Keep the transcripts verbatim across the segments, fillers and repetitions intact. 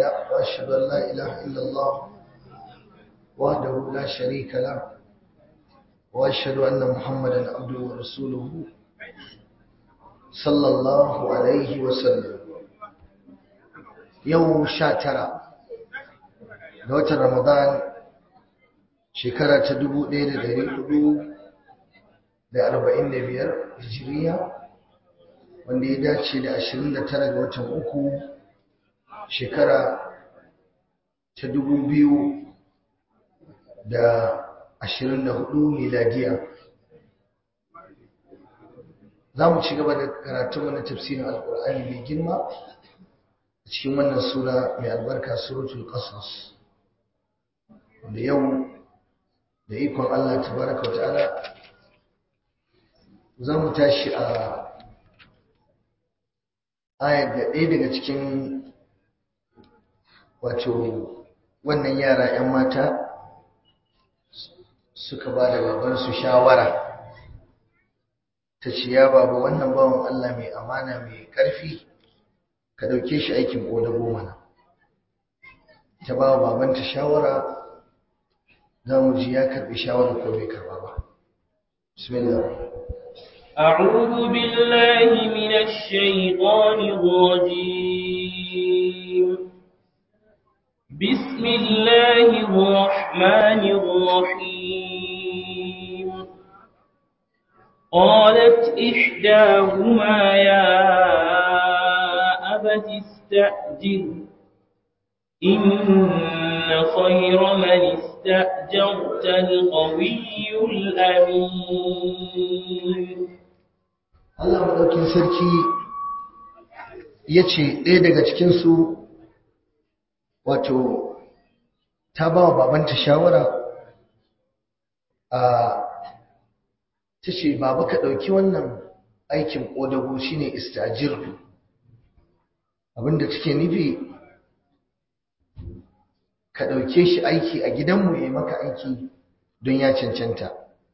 الله وأشهد أن لا إله إلا الله وحده لا شريك له وأشهد أن محمدا عبده ورسوله صلى الله عليه وسلم. يوم شاترة دوت رمضان شكرا تدبو ليلة دريقه da arba'in da biyar hijiriya wanda ya dace da ashirin da tara ga watan uku shekara ta dubu biyu da ashirin da hudu miladiya. Za mu ci gaba da karatunmu na tafsirin alkur'ani mai girma a cikin wannan sura mai albarka suratul qasas, da yau da ikon Allah tabaraka wa ta'ala za mu tashi a ayar da ɗaya daga cikin wato wannan yara 'yan mata suka ba da babansu shawara ta ce, ya baba, wannan bawan Allah mai amana mai ƙarfi ka ɗauke shi aikin ƙodago mana. ta ba wa babanta shawara, za mu ji ya karɓi shawara ko bai karɓa ba. bismillah. أعوذ بالله من الشيطان الرجيم. بسم الله الرحمن الرحيم. قالت إحداهما يا أبت استأجر إن خير من استأجرت القوي الأمين. Allah maɗaukin sarki ya ce ɗaya daga cikinsu wato ta ba wa babanta shawara a ta ce, baba ka ɗauki wannan aikin ƙodago shi ne istajir. Abinda take nufi, ka ɗauke shi aiki a gidanmu ya maka aiki don ya cancanta.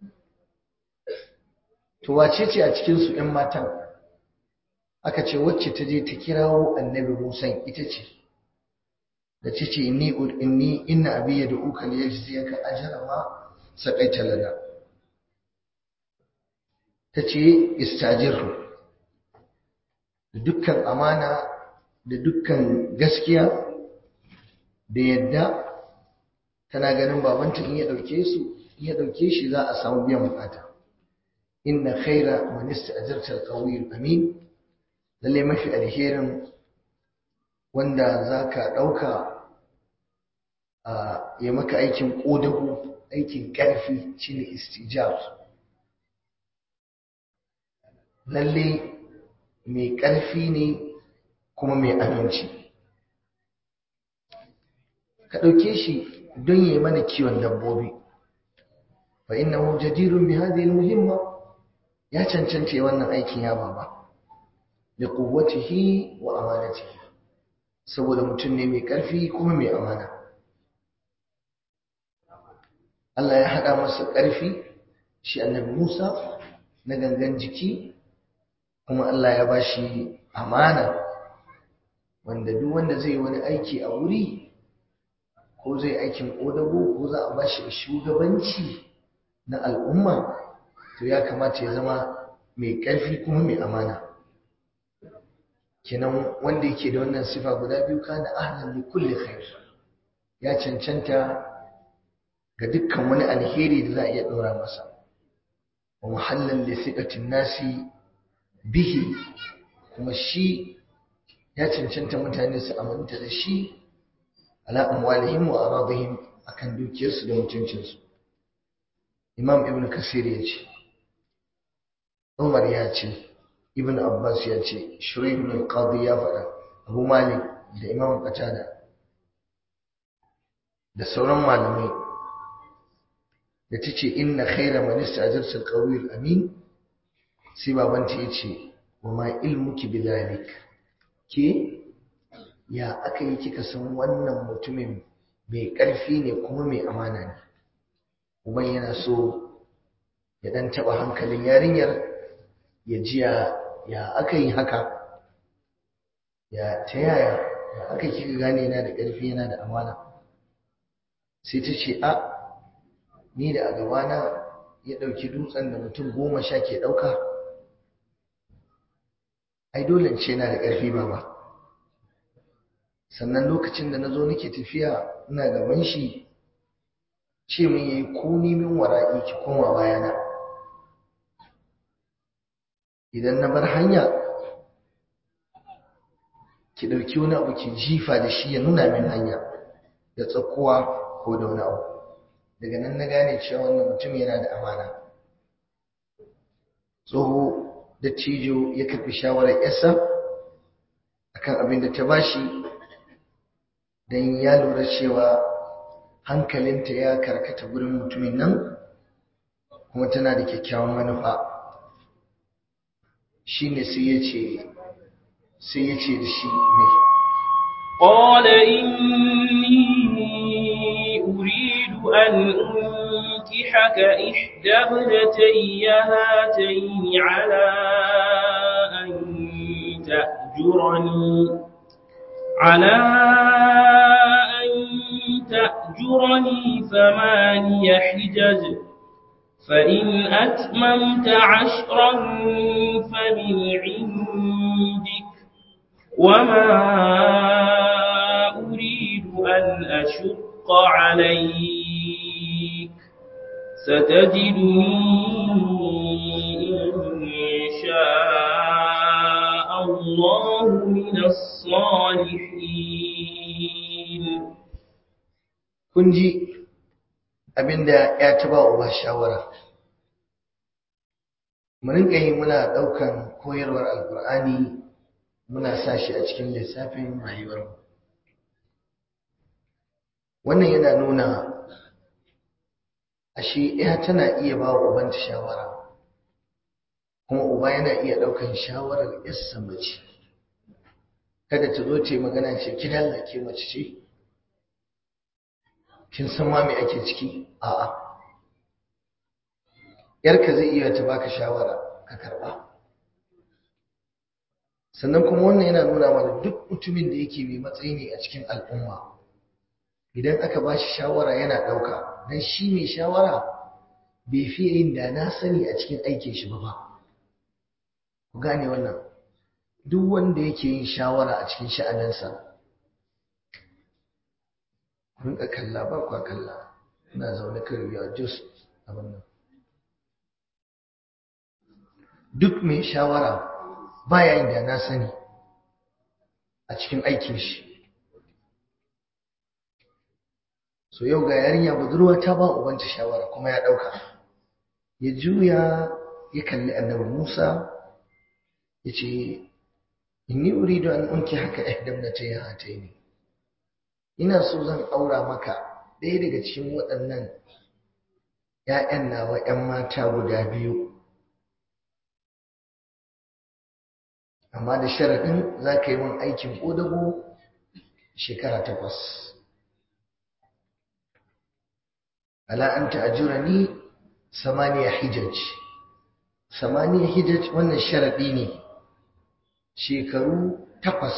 To wace ce a cikinsu ‘yan matan? Aka ce wacce ta je ta kirawo annabi Musa ita ce, da ta ce, inni inni inna abi ya da'uka li yajziyaka ajra ma saqaita lana. Ta ce istajirhu, da dukkan amana da dukkan gaskiya da yadda tana ganin babanta in ya dauke su in ya dauke shi za a samu biyan bukata. inna khaira man ista'jarta al-qawiy al-amin, lalle mafi alherin wanda zaka dauka a ya maka aikin kodago, aikin karfi shine istijar. Lalle mai karfi ne kuma mai aminci. Ka dauke shi don yayi mana kiwon dabbobi, fa innahu jadirun bi hadhihi al-muhimma, ya cancanta wannan aikin ya baba, da quwwatihi wa amanatihi, saboda mutum ne mai ƙarfi kuma mai amana. Allah ya haɗa masa ƙarfi shi annabi Musa na gangan jiki, kuma Allah ya bashi amana, wanda duk wanda zai wani aiki a wuri ko zai aikin ƙodago ko za a bashi shugabanci na al'umma, to ya kamata ya zama mai ƙarfi kuma mai amana. Kenan wanda yake da wannan sifa guda biyu, kana ahlan li kulli khair, ya cancanta ga dukkan wani alheri da za a iya dora masa, wa muhallan li thiqatin nasi bihi, kuma shi ya cancanta mutane su aminta da shi ala amwalihim wa aradihim, akan dukiyarsu da mutuncinsu. Imam Ibn Kasir ya ce, Umar ya ce, Ibn Abbas ya ce, Shuraih ibn al-Qadi ya faɗa, Abu Malik da Imam Qatada da sauran malamai, da ta ce inna khaira man ista'jarta al-qawiy al-amin, sai babanta ya ce, wa ma ilmuki bidhalik, ke ya aka yi kika san wannan mutumin mai ƙarfi ne kuma mai amana ne? Uban yana so ya dan taba hankalin yarinyar, ya ji ya aka yi haka, ya ta yaya aka kika gane yana da ƙarfi yana da amana. Sai ta ce a ni da a gabana ya ɗauki dutsen da mutum goma sha ke ɗauka, ai dole ce yana da ƙarfi baba. Sannan lokacin da na zo nake tafiya ina gaban shi ce min yayi kuni min wara'i ki koma bayana, idan na bar hanya ki ɗauki wani abu ki jifa da shi ya nuna min hanya da tsakuwa ko da wani abu. Daga nan na gane cewa wannan mutum yana da amana. Tsoho dattijo ya karɓi shawarar yarsa akan abin da ta bashi, don ya lura cewa hankalinta ya karkata gurin mutumin nan kuma tana da kyakkyawan manufa. Shine sai ya ce sai ya ce da shi mai قال إني أريد أن أنكحك إحدى ابنتي هاتين على أن تأجرني على أن تأجرني ثماني حجج فإن أتممت عشرا فمن عندك وما أريد أن أشق عليك ستجدني إن شاء الله من الصالحين. kun ji abinda ya taba uba shawara. Mu rinka yi muna ɗaukan koyarwar alkur'ani muna sa shi a cikin lissafin rayuwarmu. Wannan yana nuna ashe ya tana iya ba wa ubanta shawara, kuma uba yana iya ɗaukan shawarar yarsa mace. Kada ta zo ta yi magana ce ki lallake mace ce, kin san ma me ake ciki? A'a, yarka zai iya ta baka shawara ka karba. Sannan kuma wannan yana nuna mana duk mutumin da yake mai matsayi ne a cikin al'umma, idan aka ba shi shawara yana ɗauka, don shi mai shawara bai fiye yin da na sani a cikin aikin shi ba ba. Ku gane wannan, duk wanda yake yin shawara a cikin sha'aninsa, ku rinka kalla ba kwa kalla, ina zaune kan riya just abin nan. Duk mai shawara baya yin da na sani a cikin aikin shi. So yau ga yarinya budurwa ta ba ubanta shawara kuma ya dauka. Ya juya ya kalli annabi Musa ya ce inni uridu an unki haka ihdamnatayya hataini, ina so zan aura maka ɗaya daga cikin waɗannan ƴaƴan nawa ƴan mata guda biyu, amma da sharaɗin za ka yi min aikin ƙodago shekara takwas. Ala an ta'ajurani samaniya hijaj. Samaniya hijaj wannan sharaɗi ne, shekaru takwas.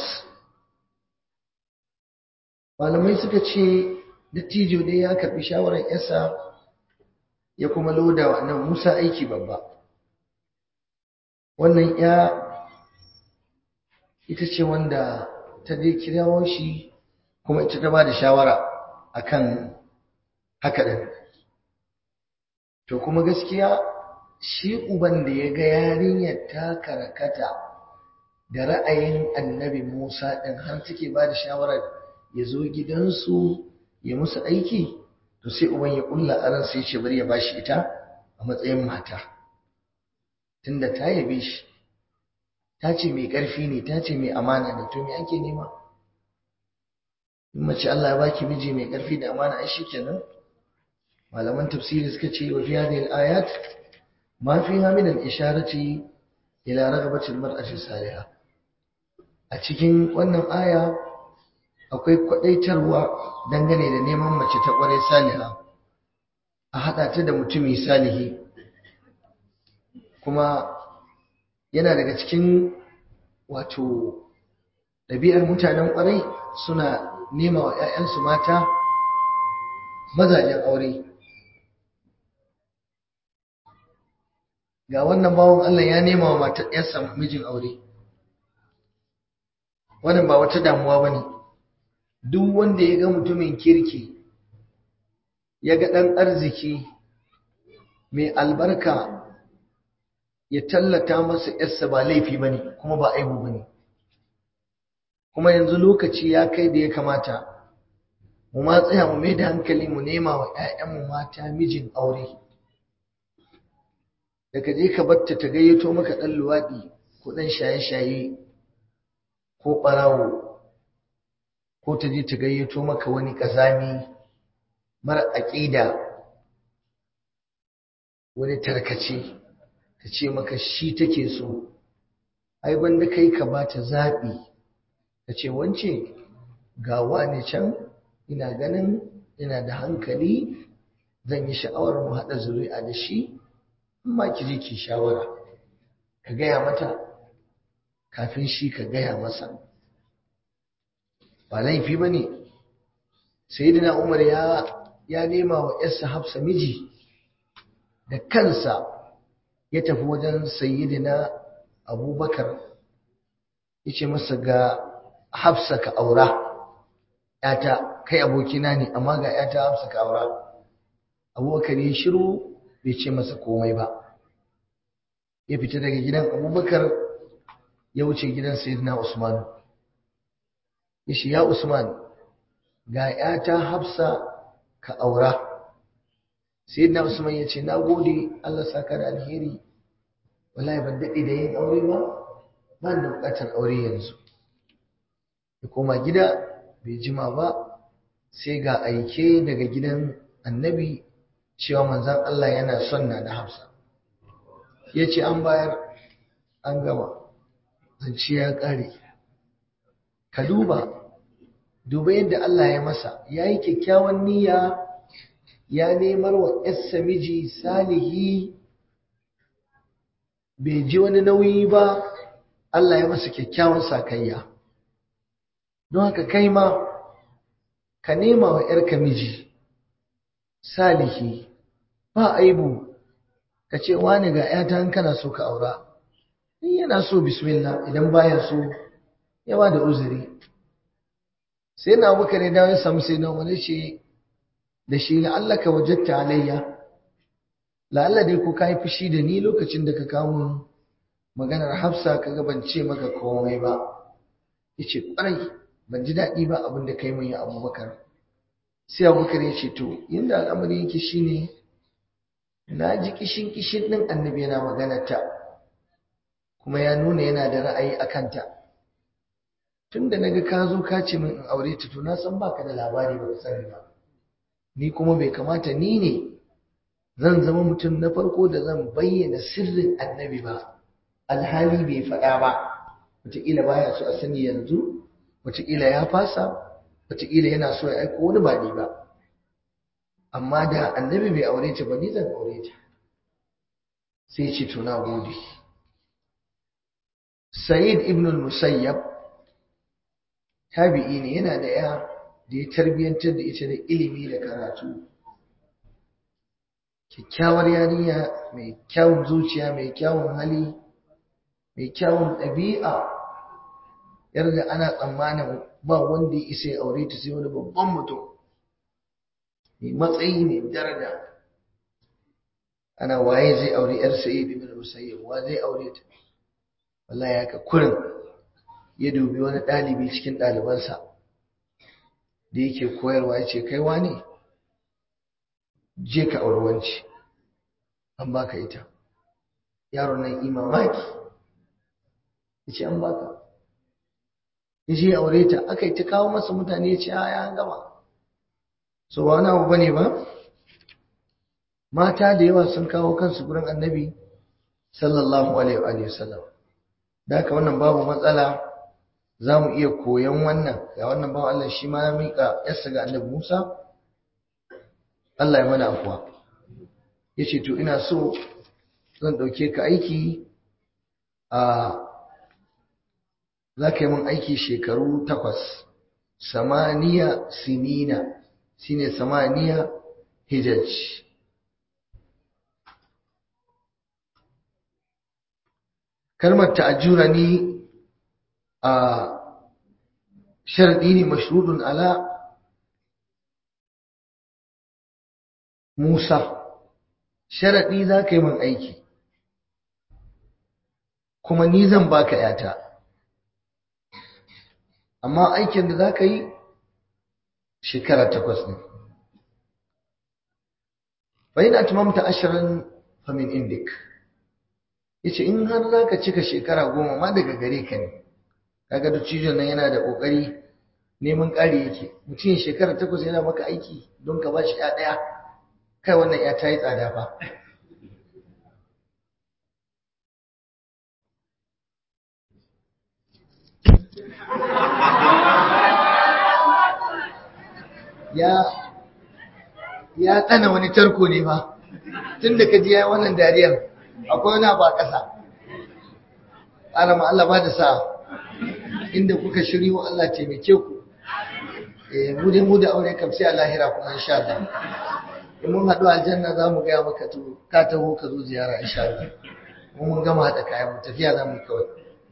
Malamai suka ce dattijo dai ya karɓi shawarar yarsa ya kuma loda wa annabi Musa aiki babba. Wannan ya ita ce wanda ta dai kirawo shi kuma ita ta ba da shawara akan haka din. To kuma gaskiya shi uban da ya ga yarinyar ta karkata da ra'ayin annabi Musa din har take ba da shawarar ya zo gidansu ya musu aiki, to sai uban ya kulla aran sai ce bari ya bashi ita a matsayin mata, tunda ta yabe shi, ta ce mai ƙarfi ne, ta ce mai amana ne, to me ake nema? In mace Allah ya baki miji mai ƙarfi da amana ai shikenan. Malaman tafsiri suka ce wa fi hadhihi al-ayat ma fiha min al-isharati ila raghabati al-mar'ati salihah. A cikin wannan aya akwai kwadaitarwa dangane da neman mace ta kware saliha, a hada ta da mutumi salihi. Kuma yana daga cikin wato ɗabi'ar mutanen ƙwarai suna nema wa 'ya'yansu mata mazajen aure. Ga wannan bawan Allah ya nema wa matar ‘yarsa mijin aure. Wannan ba wata damuwa ba ne. Duk wanda ya ga mutumin kirki, ya ga ɗan arziki mai albarka, ya tallata masa ‘yarsa ba laifi ba ne, kuma ba aibu ba ne. Kuma yanzu lokaci ya kai da ya kamata mu ma tsaya mu mai da hankali mu nema wa ‘ya'yanmu mata mijin aure. Da ka je ka batta ta gayyato maka ɗan luwaɗi ko ɗan shaye-shaye ko ɓarawo, ko ta je ta gayyato maka wani ƙazami mara aƙida, wani tarkace, ta ce maka shi take so. Ai banda kai ka ba ta zaɓi, ta ce wance ga wani can ina ganin ina da hankali, zan yi sha'awar mu haɗa zuri'a da shi, amma ki je ki shawara, ka gaya mata kafin shi ka gaya masa. Ba laifi ba ne. Sayyidina Umar ya ya nema wa ‘yarsa Hafsa miji, da kansa ya tafi wajen Sayyidina Abubakar, ya ce masa ga Hafsa ka aura, ‘yata kai abokina ne amma ga ‘yata Hafsa ka aura. Abubakar ya shiru bai ce masa komai ba. Ya fita daga gidan Abubakar ya wuce gidan Sayyidina Usman. Ya ce, ya Usman, ga ‘yata Hafsa ka aura. Sayyidina Usman ya ce, na gode, Allah saka da alheri, wallahi ban daɗe da yin aure ba, ba da buƙatar aure yanzu. Ya koma gida bai jima ba, sai ga aike daga gidan annabi cewa manzan Allah yana son na da Hafsa. Ya ce an bayar, an gama, zance ya ƙare. Ka duba, duba yadda Allah ya masa, ya yi kyakkyawan niyya, ya nemar wa ‘yarsa miji salihi, bai ji wani nauyi ba, Allah ya masa kyakkyawan sakayya. Don haka kai ma, ka nema wa ‘yarka miji salihi, ba aibu, ka ce wani ga ‘yata in kana so ka aura, in yana so bismillah, idan baya so ya ba da uzuri. Sai na Abubakar ya dawo ya samu sai na wani ce da shi, la'alla ka wajatta alayya, la'alla dai ko ka yi fushi da ni lokacin da ka kawo maganar Hafsa ka ga ban ce maka komai ba. Ya ce ƙwarai ban ji daɗi ba abin da ka yi mun ya Abubakar. Sai Abubakar ya ce to yadda al'amari yake shine, na ji kishin kishin ɗin annabi yana maganarta, kuma ya nuna yana da ra'ayi a kanta. Tun da naga ka zo ka ce min in aure ta, to na san baka da labari ba ka sani ba. Ni kuma bai kamata ni ne zan zama mutum na farko da zan bayyana sirrin annabi ba, alhali bai faɗa ba. Wataƙila baya so a sani yanzu, wataƙila ya fasa, wataƙila yana so ya aiko wani ba ni ba. Amma da annabi bai aure ta ba, ni zan aure ta. Sai ce to na gode. Sa'id ibn al-Musayyab tabi'i ne, yana da ya da ya tarbiyantar da ita da ilimi da karatu. Kyakkyawar yarinya, mai kyawun zuciya, mai kyawun hali, mai kyawun ɗabi'a, yarda ana tsammanin ba wanda ya isa ya aure ta sai wani babban mutum mai matsayi, mai daraja. Ana waye zai aure yar Sa'id ibn al-Musayyab, wa zai aure ta? Wallahi haka kurin ya dubi wani ɗalibi cikin ɗalibansa da yake koyarwa, ya ce kai wane, je ka auri wanci, an baka ita. Yaron nan imamaki, ya ce an baka. Ya ce ya aure ta, aka yi ta kawo masa mutane, ya ce a ya gama. So ba wani abu bane ba, mata da yawa sun kawo kansu gurin annabi sallallahu alaihi wa sallam. Da haka wannan babu matsala, za mu iya koyon wannan. Ga wannan bawa Allah shi ma ya miƙa yarsa ga annabi Musa, Allah ya mana afuwa. Ya ce to ina so zan ɗauke ka aiki a za ka yi mun aiki shekaru takwas samaniya sinina shine samaniya hijaj kalmar ta'ajjurani a sharadi ne mashrudun ala Musa sharadi za ka yi min aiki kuma ni zan baka yata amma aikin da za ka yi shekara takwas ne bayan atmamta ashirin famin indik yace in har za ka cika shekara goma ma daga gare ka ne kaga dattijon nan yana da kokari neman ƙari yake mutum ya shekara takwas yana maka aiki don ka bashi ya ɗaya kai wannan ya ta yi tsada fa ya ya tsana wani tarko ne fa tun da ka ji ya wannan dariyar akwai wani ba ƙasa ƙara ma Allah ba da sa inda kuka shiryo Allah taimake ku eh mu dai mu da aure kam sai a lahira kuma insha Allah in mun haɗu aljanna za mu gaya maka to ka taho ka zo ziyara insha Allah mun mun gama haɗa kayan mu tafiya za mu kawai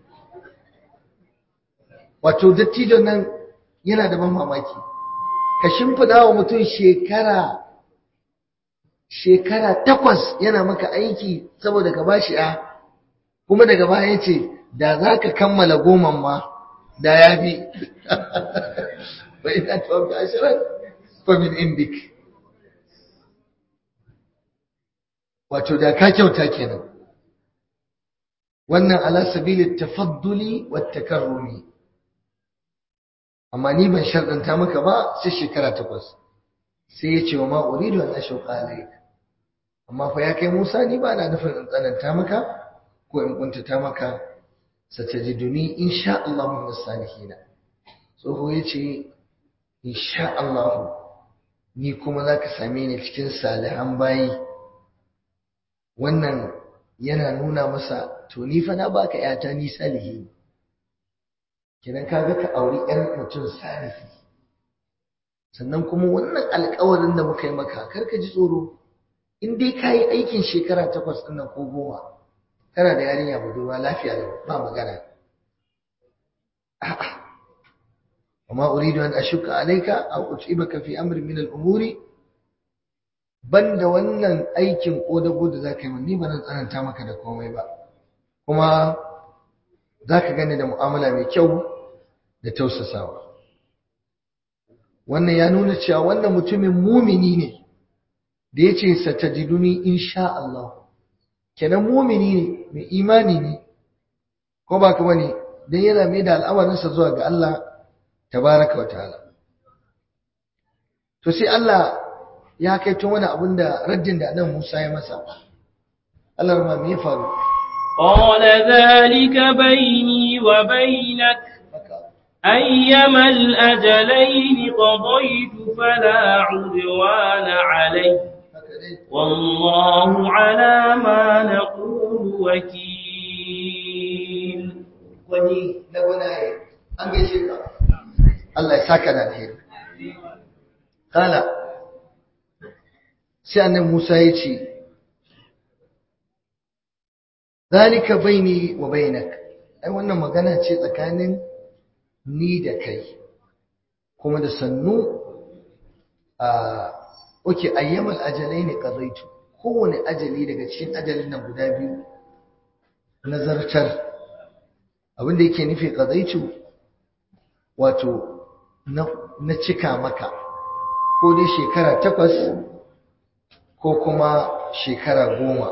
wato dattijon nan yana da ban mamaki ka shimfiɗa wa mutum shekara shekara takwas yana maka aiki saboda ka bashi a kuma daga baya yace da za ka kammala goman ma da ya fi bai na tuwa ga ashirar famin indik wato da ka kyauta kenan wannan ala sabilit tafadduli wat takarrumi amma ni ban sharɗanta maka ba sai shekara takwas sai ya ce wa ma uridu an ashqa alayk amma fa ya kai Musa ni ba na nufin in tsananta maka ko in kuntata maka satajiduni insha Allah min as-salihin tsoho yace insha Allah ni kuma zaka same ni cikin salihan bayi wannan yana nuna masa to ni fa na baka yata ni salihi kidan kaga ka auri yar mutum salihi sannan kuma wannan alƙawarin da muka yi maka karka ji tsoro in dai kayi aikin shekara takwas ɗin nan ko goma kana da yarinya budurwa lafiya lau ba magana a'a amma uridu an ashuka alayka aw ut'ibaka fi amrin min al-umuri banda wannan aikin kodago da zaka yi min ni ba zan tsananta maka da komai ba kuma zaka gane da mu'amala mai kyau da tausasawa wannan ya nuna cewa wannan mutumin mumini ne da yace satajiduni insha Allah kenan mumini ne mai imani ne ko ba ka bane dan yana mai da al'amarinsa zuwa ga Allah tabaraka wa ta'ala to sai Allah ya kai to wani abin da raddin da Annabi Musa ya masa Allah ma me ya faru qala dhalika bayni wa baynak ayyama al-ajalayn qadaytu fala 'udwana 'alayya والله على ما نقول وكيل wani na gwanaye an gaishe ka Allah ya saka da alheri kala sai annabi Musa ya ce zalika baini wa bainak ai wannan magana ce tsakanin ni da kai kuma da sannu a oke ayyamal ajalai ne qadaitu kowane ajali daga cikin ajalin nan guda biyu nazartar abinda yake nufi qadaitu wato na, na cika maka ko dai shekara takwas ko kuma shekara goma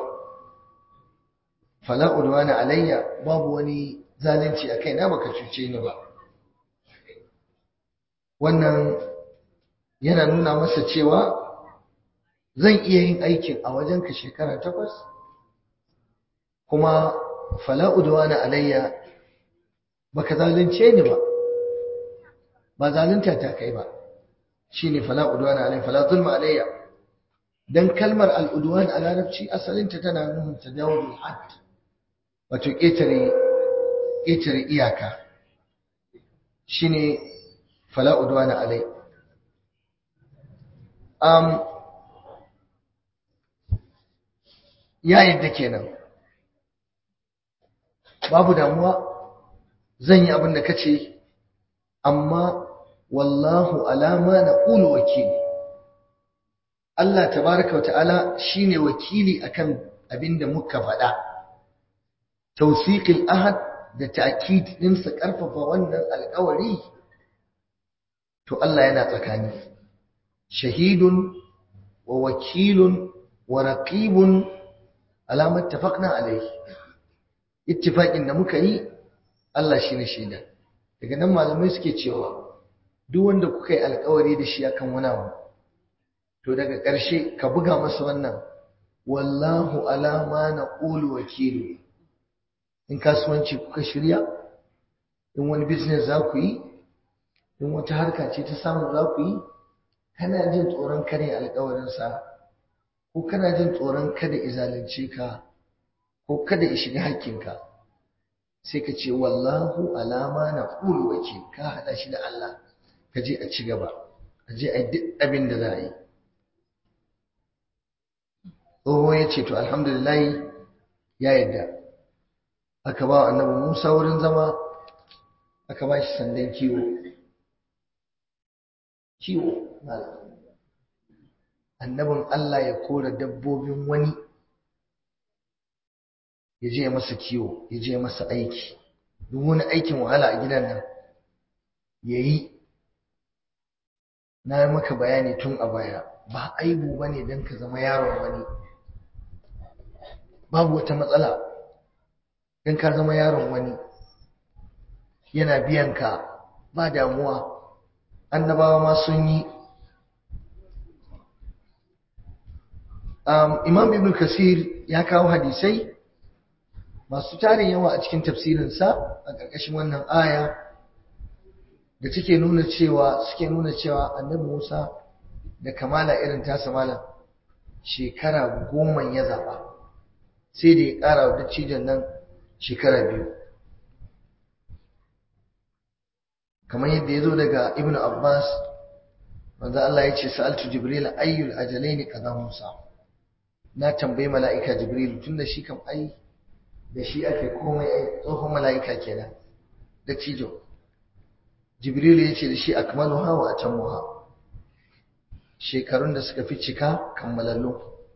fala udwana alayya babu wani zalunci a kaina baka cuce ni ba wannan yana nuna masa cewa zan iya yin aikin a wajenka shekara takwas kuma fala udwana alayya baka zalunce ni ba ba zalunta ta kai ba shine fala udwana alayya fala zulma alayya dan kalmar al-udwan a larabci asalinta tana nufin tajawuzul hadd wato ƙetare ƙetare iyaka shine fala udwana alai. um ya yadda kenan, babu damuwa, zan yi abin da kace, amma wallahu alama naqulu wakil. Allah tabaraka wa ta'ala shine wakili akan abinda muka faɗa. Tawsiqil ahad da ta'kid din sa karfafa wannan alƙawari, to Allah yana tsakani. Shahidun wa wakilun wa raqibun ala ma ittafaqna alayhi. Ittifaqin da muka yi Allah shine shaida. Daga nan malamai suke cewa duk wanda kuka yi alƙawari da shi akan wani abu, to daga ƙarshe ka buga masa wannan wallahu ala ma naqulu wakilu. In kasuwanci kuka shirya, in wani business za ku yi, in wata harka ce ta samu za ku yi, kana jin tsoron kare alƙawarinsa, ko kana jin tsoron kada izalunce ka, ko kada ya shiga hakkinka, sai ka ce wallahu ala ma naqulu wakil. Ka haɗa shi da Allah, ka je a ci gaba, a je a yi duk abin da za a yi. Tsoho ya ce to alhamdulillah ya yadda. Aka ba annabi Musa wurin zama, aka ba shi sandan kiwo. Kiwo, annabin Allah ya kora dabbobin wani, ya je masa kiwo, ya je masa aiki. Duk wani aikin wahala a gidan nan ya yi. Na yi maka bayani tun a baya, ba aibu ba ne don ka zama yaron wani. Babu wata matsala don ka zama yaron wani, yana biyan ka, ba damuwa. Annabawa ma sun yi. um, Imam Ibn Kasir ya kawo hadisai masu tarin yawa a cikin tafsirinsa a ƙarƙashin wannan aya da take nuna cewa suke nuna cewa annabi Musa da kamala irin tasa malam shekara goma ya zaba, sai da ya ƙara wa dattijan nan shekara biyu, kamar yadda ya zo daga Ibn Abbas, wanda Allah ya ce sa'altu Jibril ayyul ajalaini qada Musa. Na tambayi mala'ika Jibril, tunda shi kam ai da shi ake komai, ai tsohon mala'ika kenan, dattijo. Jibril ya ce da shi akmaluha wa atammuha, shekarun da suka fi cika kammalallu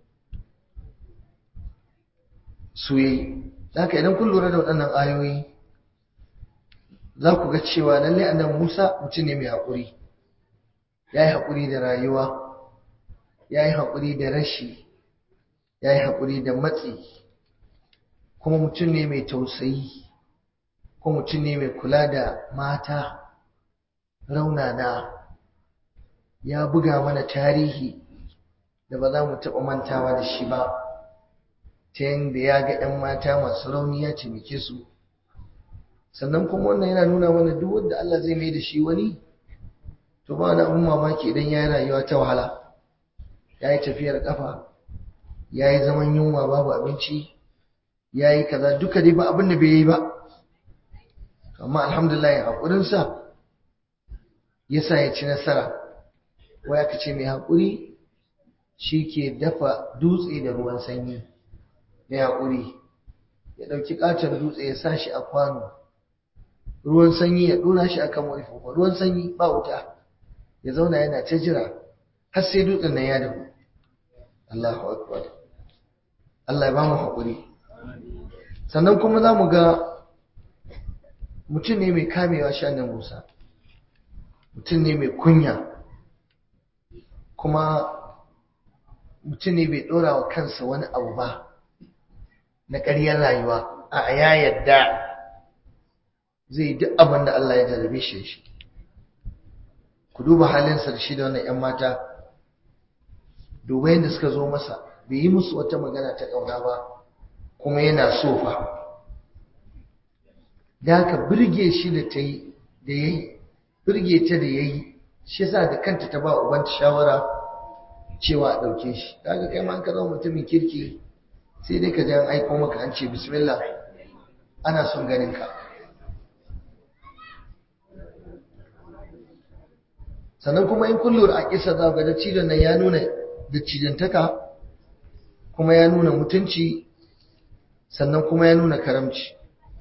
su yi. Haka idan kun lura da waɗannan ayoyi, za ku ga cewa lallai annabi Musa mutum ne mai haƙuri. Ya yi haƙuri da rayuwa, ya yi haƙuri da rashi, ya yi haƙuri da matsi, kuma mutum ne mai tausayi, kuma mutum ne mai kula da mata raunana. Ya buga mana tarihi da ba za mu taɓa mantawa da shi ba, ta yadda ya ga 'yan mata masu rauni ya taimake su. Sannan kuma wannan yana nuna mana duk wanda Allah zai mai da shi wani, to ba wani abin mamaki idan ya yi rayuwa ta wahala, ya yi tafiyar ƙafa, ya yi zaman yunwa babu abinci, ya yi kaza, duka dai ba abin da bai yi ba. Amma alhamdulillah haƙurinsa ya sa ya ci nasara. Wai aka ce mai haƙuri shi ke dafa dutse da ruwan sanyi. Mai haƙuri ya ɗauki ƙaton dutse ya sa shi a kwano, ruwan sanyi ya ɗora shi a kan wani fufa, ruwan sanyi ba wuta, ya zauna yana ta jira har sai dutsen nan ya dafu. Allahu akbar. Allah ya ba mu haƙuri. Sannan kuma za mu ga mutum ne mai kamewa shanin Musa, mutum ne mai kunya, kuma mutum ne bai ɗora wa kansa wani abu ba na ƙaryar rayuwa. A ya yadda zai duk abin da Allah ya jarabe shi shi. Ku duba halinsa da shi da wannan 'yan mata, duba yadda suka zo masa, bai yi musu wata magana ta ƙauna ba, kuma yana so fa. Da haka birge shi da ta yi da ya yi, birge ta da ya yi, shi yasa da kanta ta ba ubanta shawara cewa a ɗauke shi. Da haka kai ma an ka zama mutumin kirki, sai dai ka ji an aiko maka an ce bismillah ana son ganin ka. sannan kuma in kun lura a kisa za ga dattijon nan ya nuna dattijantaka kuma ya nuna mutunci sannan kuma ya nuna karamci.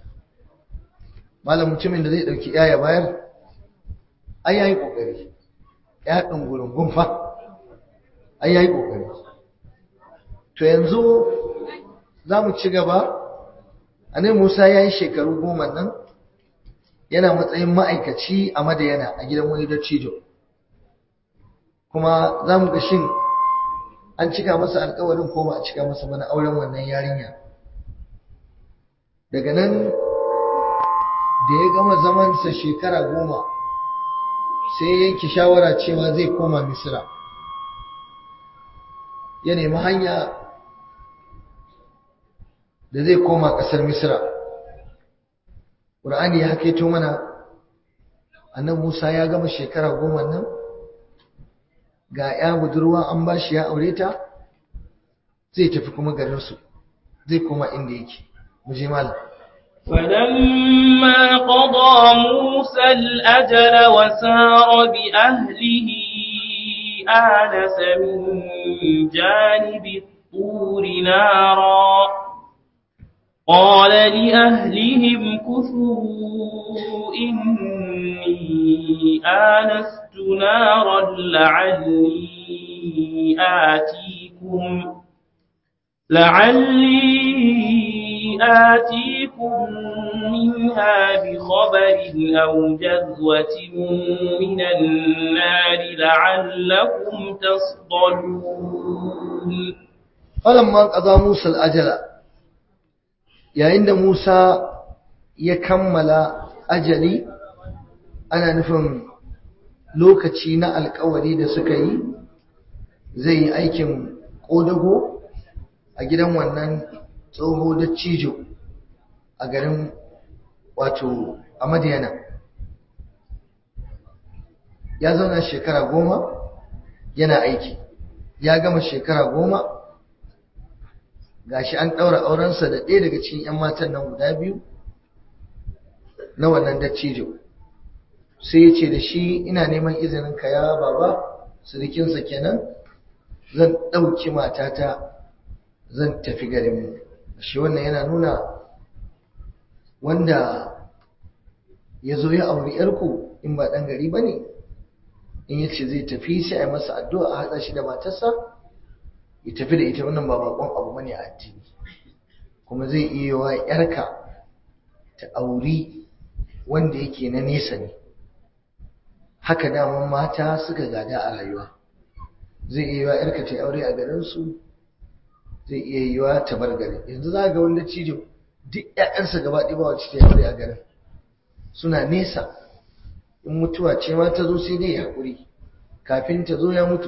Malam mutumin da zai dauki yaya bayar ai yayi kokari, ya dan gurin gunfa ai yayi kokari. To yanzu zamu ci gaba. Annabi Musa yayi shekaru goma nan yana matsayin ma'aikaci a Madiyana a gidan wani dattijo, kuma zamu ga shin an cika masa alƙawarin ko ba a cika masa ba na auren wannan yarinya. Daga nan da ya gama zamansa shekara goma sai ya yanke shawara cewa zai koma Misra. Ya nemi hanya da zai koma ƙasar Misra. Qur'ani ya hakaito mana annabi Musa ya gama shekara goma nan, ga ya budurwa an bashi ya aure ta, zai tafi kuma garinsu, zai koma inda yake. Mu je malam. فلما قضى موسى الأجل وسار بأهله آنس من جانب الطور نارا قال لأهلهم كثوا إني آنست نارا لعلي آتيكم لعلي آتيكم منها بخبر أو جذوة من النار لعلكم تصطلون. فلما قضى موسى الأجل yayin da Musa ya kammala ajali, ana nufin lokaci na alkawari da suka yi zai yi aikin ƙodago a gidan wannan tsoho da cijo a garin wato a Madiyana. Ya zauna shekara goma yana aiki, ya gama shekara goma gashi an ɗaura aurensa da ɗaya daga cikin 'yan matan nan guda biyu na wannan dattijo. Sai ya ce da shi, ina neman izinin ka ya baba, surikinsa kenan, zan ɗauki matata zan tafi garinmu. Shi wannan yana nuna wanda ya zo ya auri 'yarku in ba ɗan gari ba ne, in ya ce zai tafi sai a yi masa addu'a a haɗa shi da matarsa ya tafi da ita. Wannan ba bakon abu bane a addini, kuma zai iya wa yarka ta auri wanda yake na nesa ne. Haka daman mata suka gada a rayuwa. Zai iya wa yarka ta aure a garinsu, zai iya yi wa ta bar gari. Yanzu za ga wanda cijo duk ƴaƴansa gaba ɗaya ba wacce ta aure a garin, suna nesa. In mutuwa ce ma ta zo sai dai ya haƙuri, kafin ta zo ya mutu.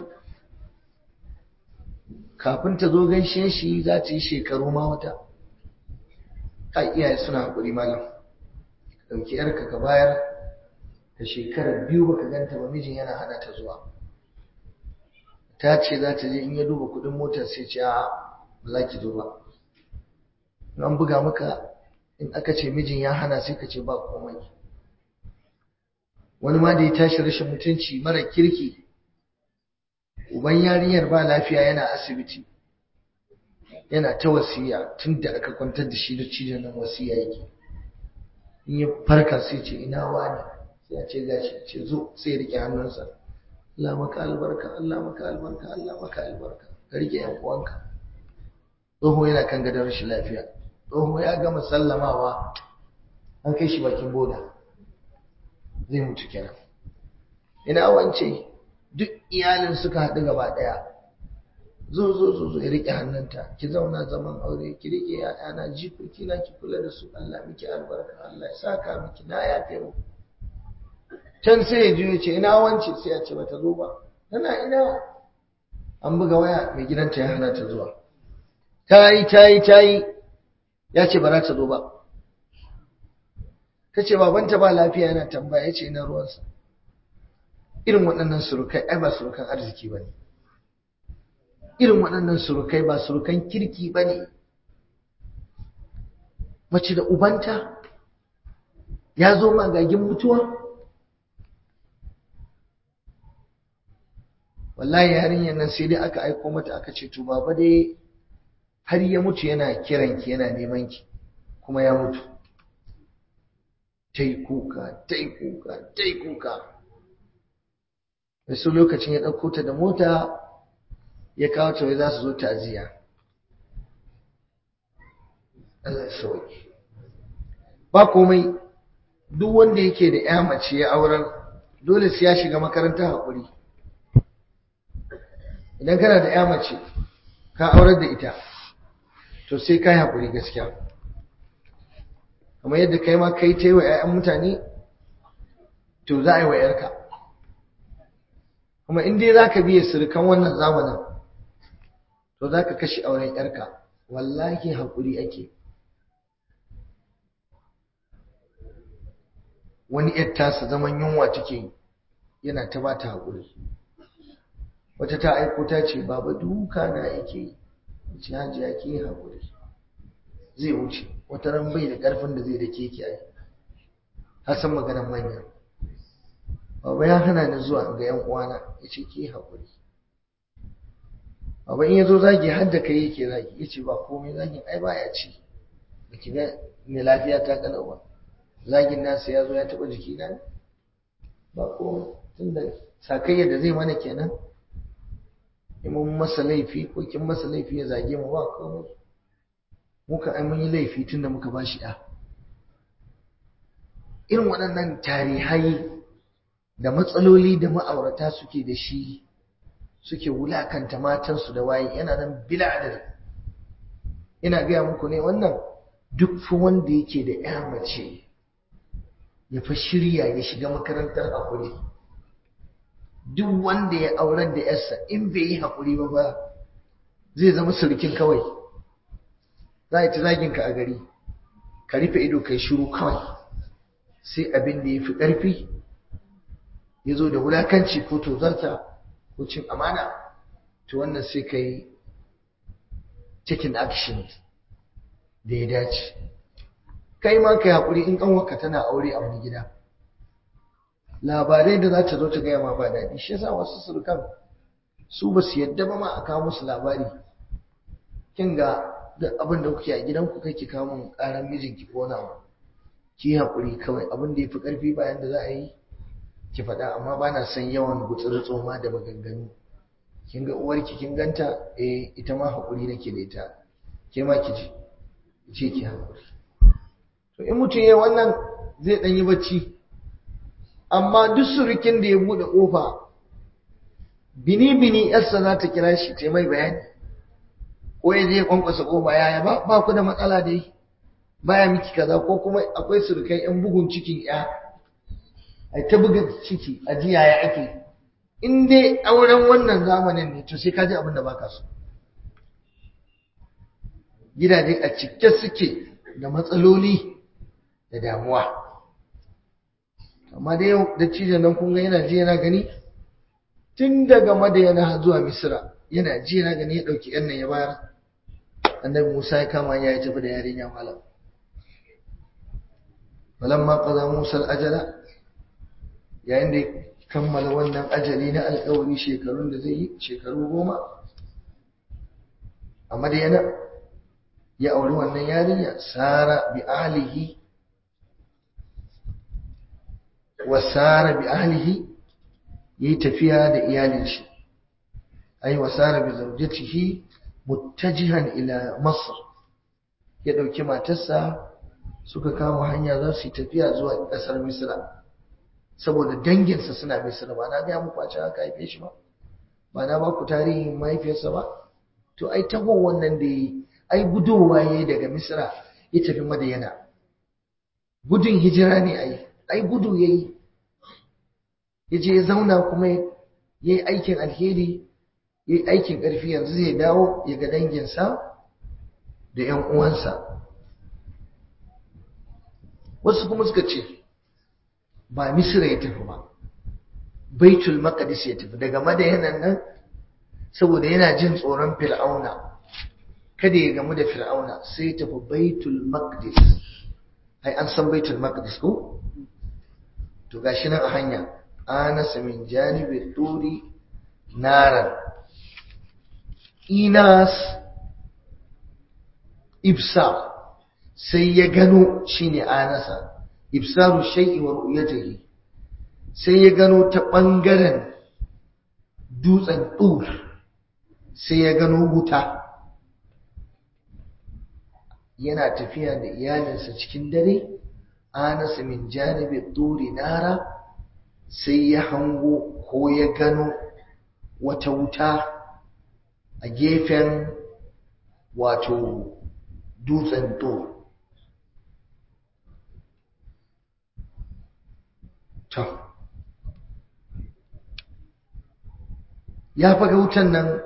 Kafin ta zo gaishe shi za ta yi shekaru ma wata. Kai iyaye suna haƙuri malam. Ɗauki yarka ka bayar ta shekarar biyu baka ganta ba, mijin yana hana ta zuwa. Ta ce za ta je, in ya duba kuɗin motar sai ce a ba za ki zo ba. In an buga maka, in aka ce mijin ya hana sai ka ce ba komai. Wani ma da ya tashi rashin mutunci mara kirki, uban yarinyar ba lafiya yana asibiti, yana ta wasiya tun da aka kwantar da shi da cijin nan wasiya yake. In ya farka sai ce ina wani, sai ya ce gashi, ce zo, sai ya rike hannunsa. Allah maka albarka, Allah maka albarka, Allah maka albarka, ka rike yan uwanka. Tsoho yana kan gadon rashin lafiya, tsoho ya gama sallamawa, an kai shi bakin boda, zai mutu kenan. Ina wance, duk iyalin suka haɗu gaba ɗaya, zo zo zo zo ya riƙe hannunta, ki zauna zaman aure, ki riƙe ‘ya'yana, jikoki na ki kula da su, Allah miki albarka, Allah ya saka miki, na yafe mu. Can sai ya juye ce ina wance, sai ya ce bata zo ba, tana ina. An buga waya, mai gidanta ya hana ta zuwa, ta yi ta yi ta yi, ya ce ba za ta zo ba. Ta ce babanta ba lafiya yana tambaya, ya ce ina ruwansa. Irin waɗannan surukai ai ba surukan arziki ba ne. Irin waɗannan surukai ba surukan kirki ba ne. Mace da ubanta ya zo magagin mutuwa, wallahi yarinyar nan sai dai aka aiko mata aka ce to baba dai har ya mutu yana kiranki yana neman ki kuma ya mutu. Tai kuka tai kuka tai kuka wasu lokacin ya ɗauko ta da mota ya kawo ta wai za su zo ta'aziyya. Allah sauki ba komai, duk wanda yake da ya mace ya auren dole sai ya shiga makarantar haƙuri. Idan kana da ya mace ka aurar da ita to sai kai haƙuri gaskiya, kamar yadda kai ma kai ta yi wa 'ya'yan mutane to za a yi wa 'yarka. Kuma in dai za ka biya surukan wannan zamanin to za ka kashe auren 'yarka. Wallahi haƙuri ake. Wani 'yar tasa zaman yunwa take yana ta ba ta haƙuri. Wata ta aiko ta ce baba duka na yake yi, ce hajiya ke yi haƙuri zai wuce, wata ran bai da ƙarfin da zai da ke kiyaye. Hasan maganar manya, baba ya hana ni zuwa ga yan uwana, ya ce ke haƙuri. Baba in ya zo zagi har da kai yake zagi, ya ce ba komai zagin ai baya ci, ba ki ga mai lafiya ta kalau ba, zagin nasa ya zo ya taɓa jiki na ba komai, tunda sakayyar da zai mana kenan. In mun masa laifi ko kin masa laifi ya zage mu ba komai, muka ai mun yi laifi tunda muka ba shi ɗa. Irin waɗannan tarihai da matsaloli da ma'aurata suke da shi, suke wulakanta matansu da waye, yana nan bila adadi. Ina gaya muku ne wannan duk fa wanda yake da ƴa mace ya fa shirya ya shiga makarantar haƙuri. Duk wanda ya aurar da yarsa in bai yi haƙuri ba ba zai zama surukin kawai. Za a yi ta zaginka a gari, ka rufe ido kai shiru kawai, sai abin da ya fi ƙarfi ya zo da wulakanci ko tozarta ko cin amana, to wannan sai ka yi taking action da ya dace. Kai ma ka yi haƙuri in ƙanwarka tana aure a wani gida, labarai da za ta zo ta gaya ma ba daɗi. Shi yasa wasu surukan su ba su yadda ba ma a kawo musu labari. Kin ga duk abin da kuke a gidanku kai ki kawo mun ƙaran mijinki ko nawa, ki haƙuri kawai. Abin da ya fi ƙarfi bayan da za a yi ki faɗa, amma ba na son yawan gutsuri tsoma da maganganu. Kin ga uwarki kin ganta, eh ita ma haƙuri nake da ita, ke ma ki ji ce ki haƙuri. To in mutum ya wannan zai ɗan yi bacci. Amma duk surukin da ya buɗe ƙofa bini-bini yarsa za ta kira shi ta mai bayani, ko ya je ya kwankwasa ƙofa, yaya ba ba ku da matsala dai, baya miki kaza, ko kuma akwai surukai yan bugun cikin ya ai ta buga ciki a ji yaya ake. In dai auren wannan zamanin ne to sai ka ji abin da baka so. Gidaje a cike suke da matsaloli da damuwa. Amma dai yau da cijin nan kun ga yana ji yana gani tun daga Madiyana zuwa Misra, yana ji yana gani ya dauki yan nan ya bayar. Annabi Musa ya kama ya tafi da yarinya malam. Falamma qada Musa al-ajala, yayin da ya kammala wannan ajali na alƙawari shekarun da zai yi, shekaru goma a Madiyana, ya auri wannan yarinya. Sara bi ahlihi wa sara bi ahlihi, yi tafiya da iyalin shi. Ai wa sara bi zawjatihi muttajihan ila Masr, ya dauki matarsa suka kama hanya za su yi tafiya zuwa kasar Misra, saboda danginsa suna Misra. Ba na ga muku a can aka haife shi ba, ba na ba ku tarihin mahaifiyarsa ba. To ai taho wannan da yi, ai gudowa yayi daga Misra ya tafi Madiyana, gudun hijira ne. ai ai gudu yayi, yaje ya zauna kuma yayi aikin alheri, yayi aikin ƙarfi. Yanzu zai dawo ya ga danginsa da ƴan uwansa. Wasu kuma suka ce ba Misra ya tafi ba, Baitul Maqdis ya tafi. Daga Madiyana nan, saboda yana jin tsoron Fir'auna, kada ya gamu da Fir'auna, sai ya tafi Baitul Maqdis. Ai an san Baitul Maqdis ko? To gashi nan a hanya, anasa min janibi turi naran. Inas ibsar, sai ya gano, shine anasa, ibsaru shay'i wa ru'yatihi, sai ya gano ta bangaren dutsen tur, sai ya gano wuta. Yana tafiya da iyalinsa cikin dare, anasa min janibi turi nara, sai ya hango ko ya gano wata wuta a gefen wato dutsen tur. To ya faga wutan nan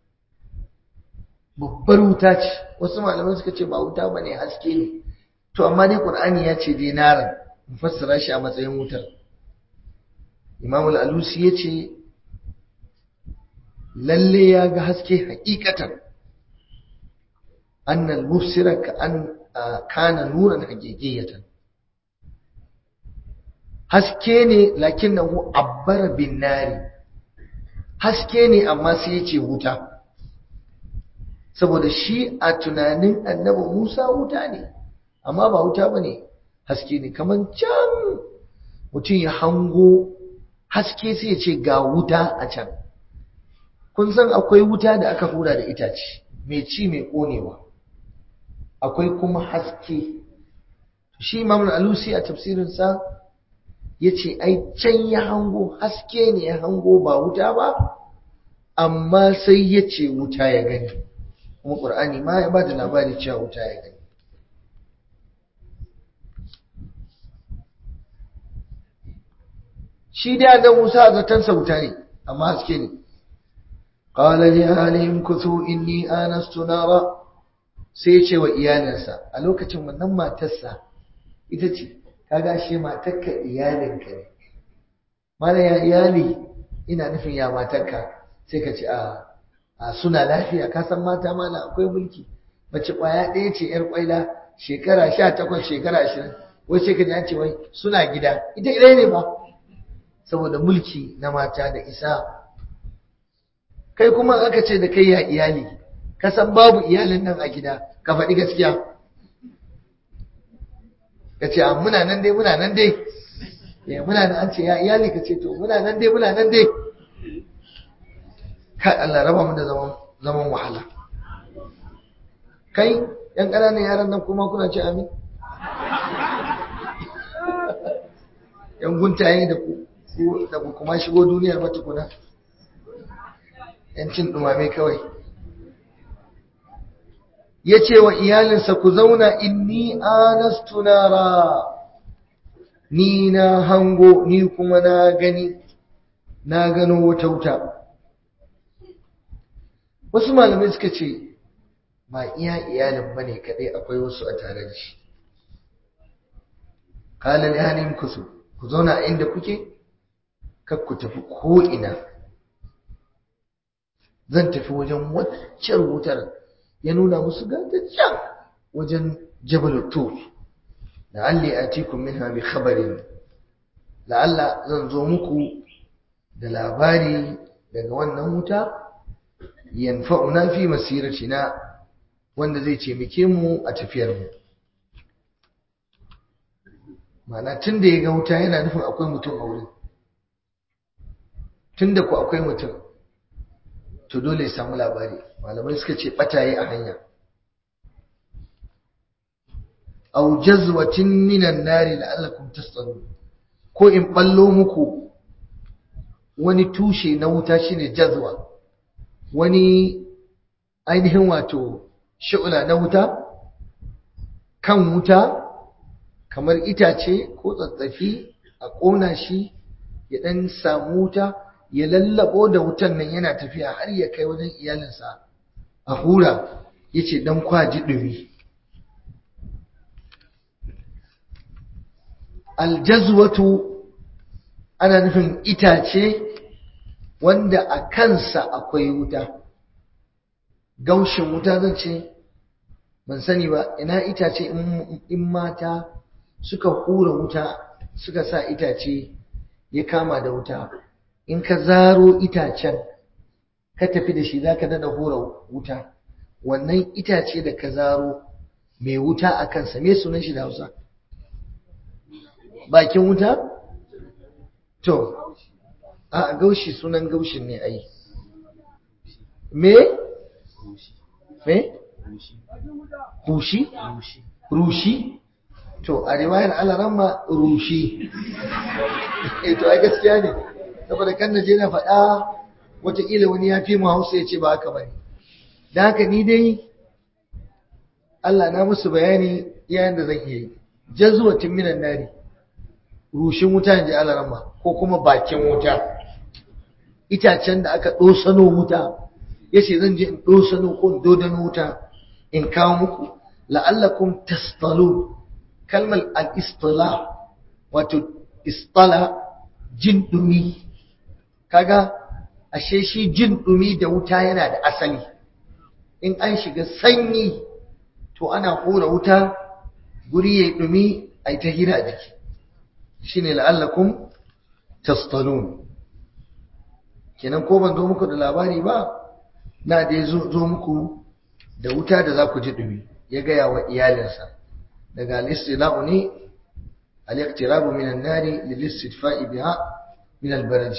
babbar wuta ce, wasu malamai suka ce ba wuta bane, haske ne. To amma dai Qur'ani ya ce dai naran, mufassara shi a matsayin wutar. Imam al-Alusi ya ce lalle ya ga haske hakikatan, annal mufsira ka an kana nuran haqiqiyatan, haske ne lakinnahu abbara bin nari, haske ne amma sai ya ce wuta, saboda shi a tunanin annabi Musa wuta ne, amma ba wuta bane, haske ne. Kaman can mutum ya hango haske sai ya ce ga wuta a can. Kun san akwai wuta da aka hura da itace mai ci mai konewa, akwai kuma haske. Shi Imam al-Alusi a tafsirinsa ya ce ai can ya hango haske ne, ya hango ba wuta ba, amma sai ya ce wuta ya gani, kuma ƙur'ani ma ya ba da labari cewa wuta ya gani. Shi da da Musa zatansa wuta ne, amma haske ne. Qala li ahlihim kuthu inni anastu nara, sai ya ce wa iyalinsa a lokacin, wannan matarsa ita ce, kaga shi matarka iyalinka ne. Mala ya iyali, ina nufin ya matarka, sai ka ce a a suna lafiya. Ka san mata mala akwai mulki, mace kwaya ɗaya ce yar kwaila, shekara sha takwas shekara ashirin, wai sai ka ji an ce wai suna gida, ita ɗaya ne ba, saboda mulki na mata da isa. Kai kuma aka ce da kai ya iyali, ka san babu iyalin nan a gida, ka faɗi gaskiya, ka ce a muna nan dai muna nan dai ya muna nan, an ce ya iyali, ka ce to muna nan dai muna nan dai. Kai Allah raba mu da zaman zaman wahala. Kai yan ƙananan yaran nan kuma kuna ce amin. Yan guntaye da ku da ku kuma shigo duniyar ba tukuna, yan cin dumame kawai. Ya ce wa iyalinsa ku zauna, inni anastu nara, ni na hango, ni kuma na gani, na gano wata wuta. Wasu malamai suka ce ba iya iyalin bane kadai, akwai wasu a tare da shi. Qala li ahlihim kusu, ku zauna a inda kuke, kar ku tafi ko ina, zan tafi wajen waccar wutar. Ya nuna musu gata can wajen Jabal Tur, la'alli atikum minha bi khabarin, la'alla zan zo muku da labari daga wannan wuta, yanfa'una fi masiratina, wanda zai taimake mu a tafiyar mu. Ma'ana tunda ya ga wuta yana nufin akwai mutum a wurin, tunda ku akwai mutum to dole ya samu labari. Malamai suka ce bataye a hanya. Aw jazwatin minan nari la'allakum tastalun, ko in ballo muku wani tushe na wuta, shine jazwa, wani ainihin wato shu'la na wuta, kan wuta kamar itace ko tsatsafi a kona shi, ya dan samu wuta, ya lallabo da wutan nan yana tafiya har ya kai wajen iyalinsa a hura, yace dan kwaji dumi. Aljazwatu ana nufin itace wanda a kansa akwai wuta, gaushin wuta zan ce, ban sani ba ina itace in mata suka hura wuta, suka sa itace ya kama da wuta, in ka zaro itacen ka tafi da shi zaka dada hura wuta wannan itace da ka zaro mai wuta a kansa me sunan shi da Hausa bakin wuta to a gaushi sunan gaushin ne ai me me rushi rushi to a riwayar alaramma rushi to ai gaskiya ne saboda kan naje na faɗa wataƙila wani ya fi mu Hausa ya ce ba haka bane dan haka ni dai Allah na musu bayani yayin da zan iya yi jazwatin minan nari rushin wuta inji alaramma ko kuma bakin wuta itacen da aka dosano wuta yace zan je in dosano ko dodano wuta in kawo muku la'allakum tastalun kalmar al-istila wato istala jin dumi kaga ashe shi jin dumi da wuta yana da asali in an shiga sanyi to ana hura wuta guri yayi dumi ai ta hira jiki shine la'allakum tastalun kenan ko ban zo muku da labari ba na dai zo muku da wuta da za ku ji dumi ya gaya wa iyalinsa daga al-istila'u ne al-iqtirabu min an-nari lil-istidfa'i biha min al-baraj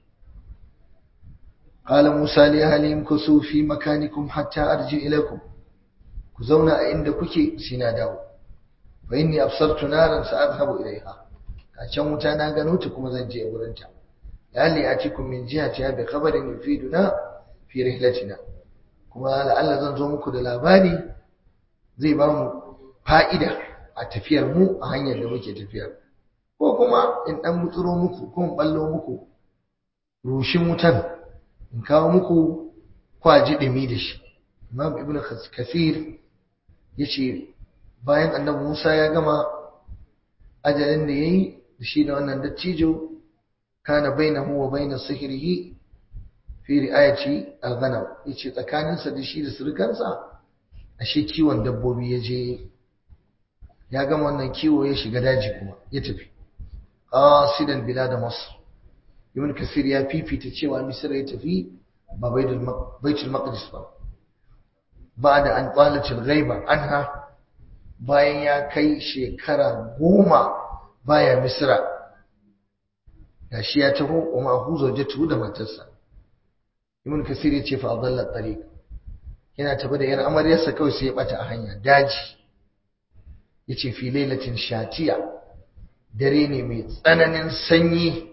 qala musa li ahlihim kusu fi makanikum hatta arji ilaykum ku zauna a inda kuke sai na dawo fa inni absartu naran sa'adhabu ilayha ka can wuta na gano ta kuma zan je wurin ta lalli atikum min jihati bi khabarin yufiduna fi rihlatina kuma la'alla zan zo muku da labari zai ba mu fa'ida a tafiyar mu a hanyar da muke tafiya ko kuma in dan mutsuro muku ko in ballo muku rushin wutan in kawo muku kwaji dimi da shi Imam Ibn Kathir yace bayan Annabi Musa ya gama ajalin da yayi da shi da wannan dattijo kana bainahu wa bain sihrihi fi ri'ayati al-ghanam yace tsakaninsa da shi da surukansa ashe kiwon dabbobi yaje ya gama wannan kiwo ya shiga daji kuma ya tafi qasidan bilad Masr Ibn Kathir ya fifita cewa Misr ya tafi ba Baitul Maqdis ba ba'da an talat al-ghaiba anha bayan ya kai shekara goma baya Misra gashi ya taho wa ma'huzo jatu da matarsa Ibn Kathir ya ce fa adalla tariq yana tafi da yar amaryarsa kawai sai ya bata a hanya daji yace fi lailatin shatiya dare ne mai tsananin sanyi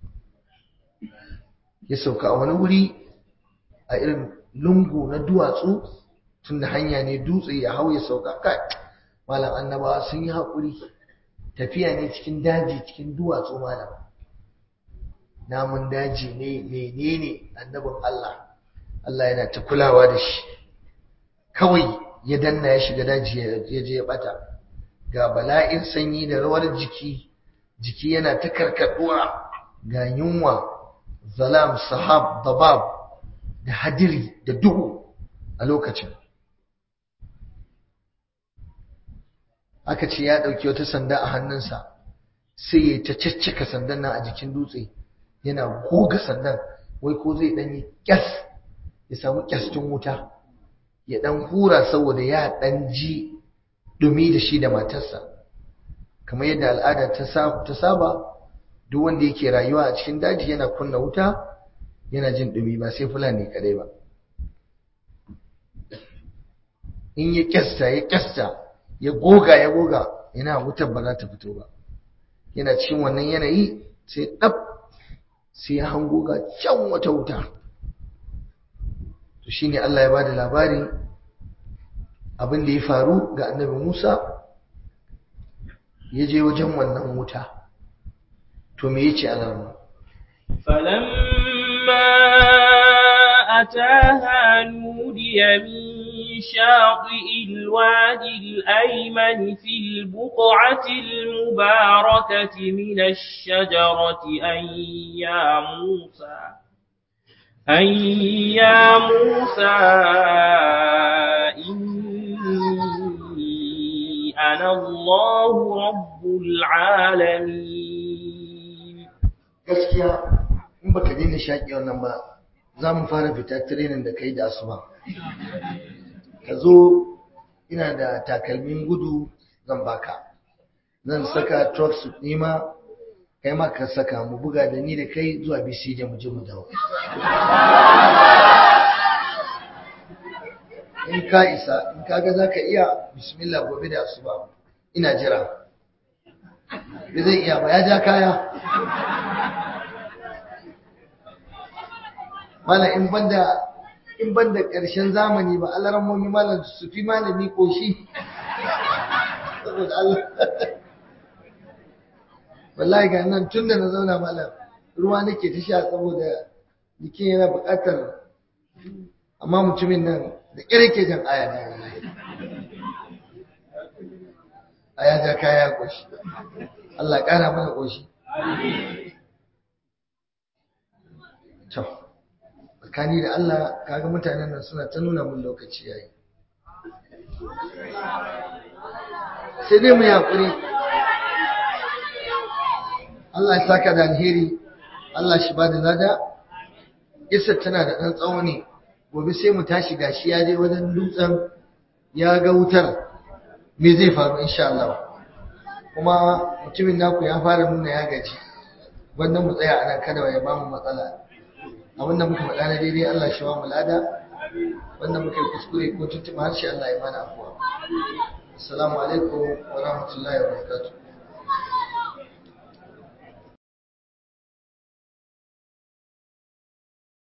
ya sauka a wani wuri a irin lungu na duwatsu tunda hanya ne dutse ya hau ya sauka kai malam annabawa sun yi hakuri tafiya ne cikin daji cikin duwatsu malam namun daji ne menene annabin Allah Allah yana ta kulawa da shi kawai ya danna ya shiga daji ya je ya bata ga bala'in sanyi da rawar jiki jiki yana ta karkaduwa ga yunwa zalam sahab dabab da hadiri da duhu a lokacin aka ce ya dauki wata sanda a hannunsa sai ya ta caccaka sandan nan a jikin dutse yana goga sandan wai ko zai dan yi kyas ya samu kyastin wuta ya dan hura saboda ya dan ji dumi da shi da matarsa kamar yadda al'ada ta saba duk wanda yake rayuwa a cikin daji yana kunna wuta yana jin dumi ba sai fulani kadai ba in ya kyasta ya kyasta ya goga ya goga yana wutar ba za ta fito ba yana cikin wannan yanayi sai dab sai ya hango ga can wata wuta to shine Allah ya bada labari abin da ya faru ga Annabi Musa ya je wajen wannan wuta to me yace Allah falamma ataha nudiya min shaqi'il wadi al-ayman fil buq'ati al-mubarakati min ash-shajarati an ya Musa أن يا موسى إني أنا الله رب العالمين gaskiya in baka daina shaƙi wannan ba za mu fara fita training da kai da asuba ka zo ina da takalmin gudu zan baka zan saka tracksuit nima kai ma ka saka mu buga da ni da kai zuwa B C J mu je mu dawo in ka isa in kaga zaka iya bismillah gobe da asuba ina jira bai zai iya ba ya ja kaya mala in banda in banda karshen zamani ba alarammomi malam su fi malami koshi saboda Allah wallahi ga nan tunda na zauna malam ruwa nake ta sha saboda jikin yana buƙatar amma mutumin nan da ƙyar ke jan aya na wallahi aya ja kaya koshi Allah ƙara mana koshi to tsakani da Allah kaga mutanen nan suna ta nuna mun lokaci yayi sai dai mu yaƙuri Allah ya saka da alheri Allah shi ba da lada Isa tana da ɗan tsawo ne gobe sai mu tashi gashi ya je wajen dutsen ya ga wutar me zai faru insha Allah kuma mutumin naku ya fara nuna ya gaji wannan mu tsaya anan kada ya ba mu matsala abinda muka faɗa na daidai Allah shi ba mu lada wanda muka yi kuskure ko tuntuɓa harshe Allah ya mana afuwa assalamu alaikum wa rahmatullahi wa barakatuh